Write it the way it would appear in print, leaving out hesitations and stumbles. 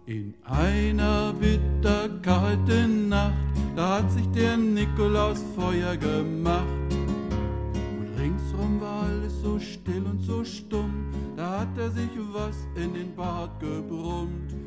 In einer bitterkalten Nacht, da hat sich der Nikolaus Feuer gemacht. Und ringsrum war alles so still und so stumm, da hat er sich was in den Bart gebrummt.